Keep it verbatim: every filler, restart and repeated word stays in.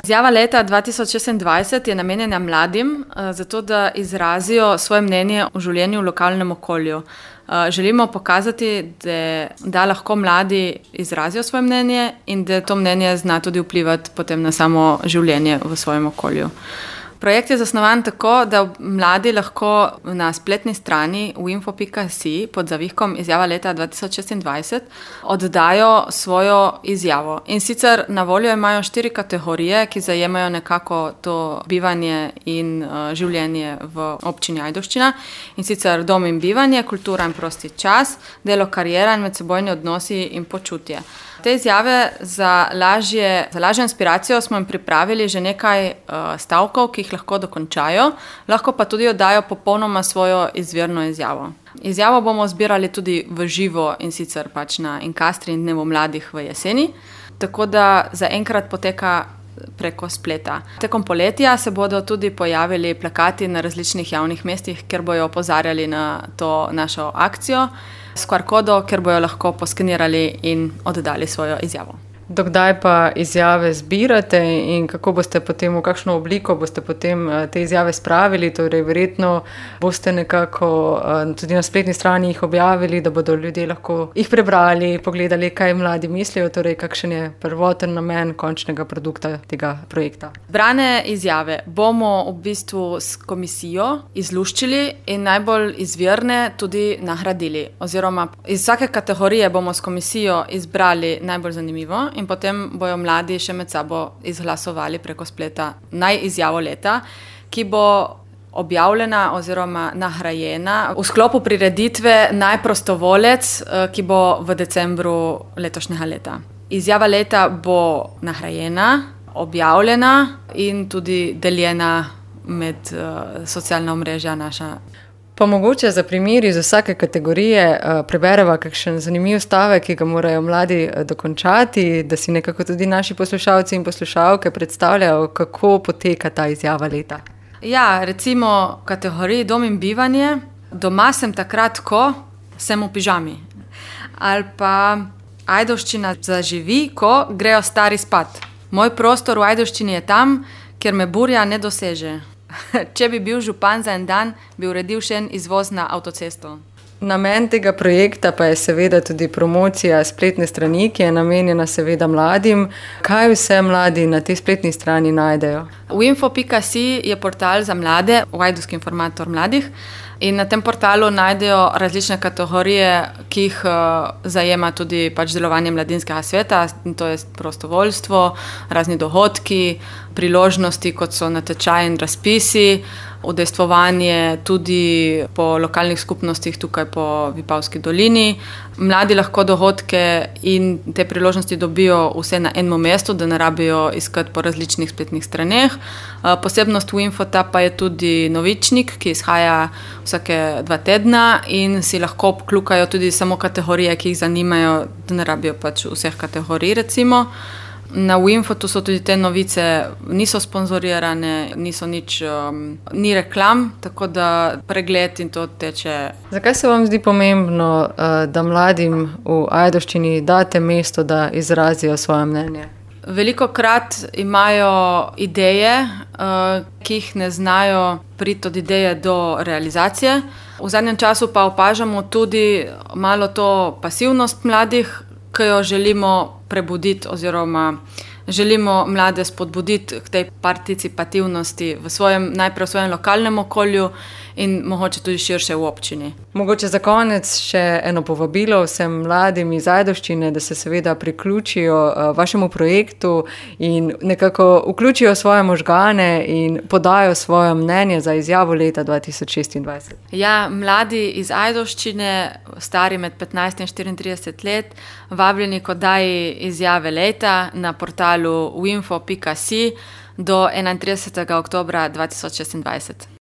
Izjava leta dva tisoč šestindvajset je namenjena mladim, zato da izrazijo svoje mnenje o življenju v lokalnem okolju. Želimo pokazati, da, da lahko mladi izrazijo svoje mnenje in da to mnenje zna tudi vplivati potem na samo življenje v svojem okolju. Projekt je zasnovan tako, da mladi lahko na spletni strani winfo pika si pod zavihkom izjava leta dva tisoč šestindvajset oddajo svojo izjavo. In sicer na voljo imajo štiri kategorije, ki zajemajo nekako to bivanje in uh, življenje v občini Ajdovščina. In sicer dom in bivanje, kultura in prosti čas, delo, kariera in medsebojni odnosi in počutje. Te izjave za lažje, za lažjo inspiracijo smo jim pripravili že nekaj uh, stavkov, ki jih lahko dokončajo, lahko pa tudi oddajo popolnoma svojo izvirno izjavo. Izjavo bomo zbirali tudi v živo in sicer pač na Inkastri in Dnevu mladih v jeseni, tako da zaenkrat poteka preko spleta. Tekom poletja se bodo tudi pojavili plakati na različnih javnih mestih, kjer bojo opozarjali na to našo akcijo, s Q R kodo, kjer bojo lahko poskenirali in oddali svojo izjavo. Dokdaj pa izjave zbirate in kako boste potem, v kakšno obliko boste potem te izjave spravili? Torej, verjetno boste nekako tudi na spletni strani jih objavili, da bodo ljudje lahko jih prebrali, pogledali, kaj mladi mislijo, torej kakšen je prvoten namen končnega produkta tega projekta. Zbrane izjave bomo v bistvu s komisijo izluščili in najbolj izvirne tudi nagradili. Oziroma iz vsake kategorije bomo s komisijo izbrali najbolj zanimivo in potem bojo mladi še med sabo izglasovali preko spleta naj izjavo leta, ki bo objavljena oziroma nagrajena v sklopu prireditve Naj prostovolec, ki bo v decembru letošnjega leta. Izjava leta bo nagrajena, objavljena in tudi deljena med uh, socialna omrežja naša. Pa mogoče za primer iz vsake kategorije uh, prebereva kakšen zanimiv stavek, ki ga morajo mladi uh, dokončati, da si nekako tudi naši poslušalci in poslušalke predstavljajo, kako poteka ta izjava leta. Ja, recimo v kategoriji dom in bivanje. Doma sem takrat, ko sem v pižami. Ali pa Ajdovščina zaživi, ko grejo stari spat. Moj prostor v Ajdovščini je tam, kjer me burja ne doseže. Če bi bil župan za en dan, bi uredil še en izvoz na avtocesto. Namen tega projekta pa je seveda tudi promocija spletne strani, ki je namenjena seveda mladim. Kaj vse mladi na tej spletni strani najdejo? winfo pika si je portal za mlade, ajdovski informator mladih. In na tem portalu najdejo različne kategorije, ki jih uh, zajema tudi pač delovanje mladinskega sveta, to je prostovoljstvo, razni dohodki, priložnosti, kot so natečaji in razpisi, udejstvovanje tudi po lokalnih skupnostih tukaj po Vipavski dolini. Mladi lahko dohodke in te priložnosti dobijo vse na enem mestu, da ne rabijo iskati po različnih spletnih straneh. Posebnost Winfota pa je tudi novičnik, ki izhaja vsake dva tedna in si lahko obklukajo tudi samo kategorije, ki jih zanimajo, da ne rabijo pač vseh kategorij recimo. Na Winfotu so tudi te novice, niso sponzorirane, niso nič, um, ni reklam, tako da pregled in to teče. Zakaj se vam zdi pomembno, da mladim v Ajdovščini date mesto, da izrazijo svoje mnenje? Velikokrat imajo ideje, ki jih ne znajo priti od ideje do realizacije. V zadnjem času pa opažamo tudi malo to pasivnost mladih, ki jo želimo prebuditi oziroma želimo mlade spodbuditi k tej participativnosti v svojem, najprej v svojem lokalnem okolju in mogoče tudi širše v občini. Mogoče za konec še eno povabilo vsem mladim iz Ajdovščine, da se seveda priključijo vašemu projektu in nekako vključijo svoje možgane in podajo svoje mnenje za izjavo leta dva tisoč šestindvajset. Ja, mladi iz Ajdovščine, stari med petnajst in štiriintrideset let, vabljeni k oddaji izjave leta na portalu winfo pika si do enaintridesetega oktobra dva tisoč šestindvajset.